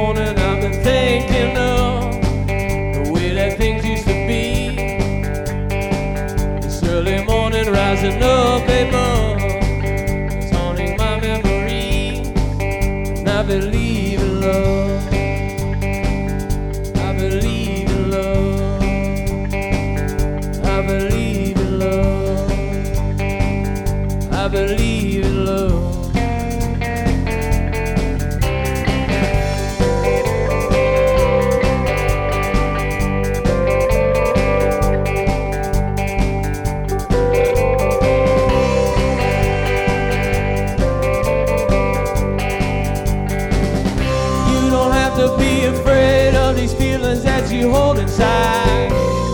morning I've been thinking of the way that things used to be. This early morning rising up above is haunting my memories. And I believe in love. I believe in love. I believe in love. I believe in love. To be afraid of these feelings that you hold inside.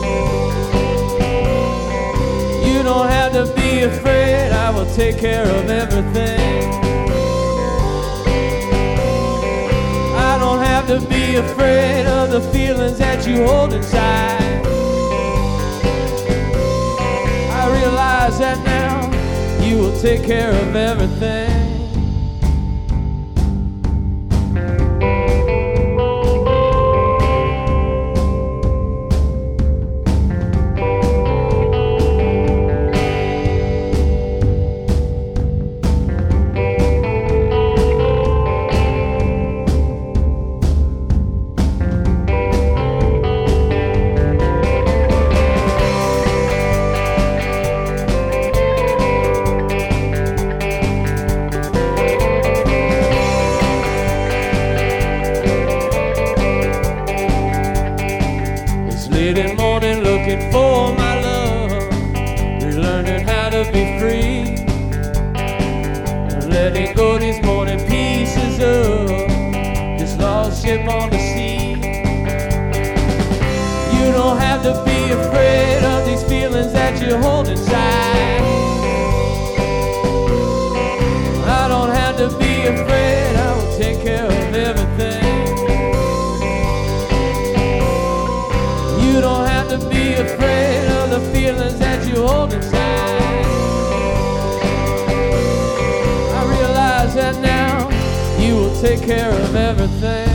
You don't have to be afraid, I will take care of everything. I don't have to be afraid of the feelings that you hold inside. I realize that now, you will take care of everything. Late in morning looking for my love, relearning how to be free, and letting go these morning pieces of this lost ship on the sea. You don't have to be afraid of these feelings that you hold inside. I don't have to be afraid, I will take care of everything. You don't have to be afraid of the feelings that you hold inside. I realize that now, you will take care of everything.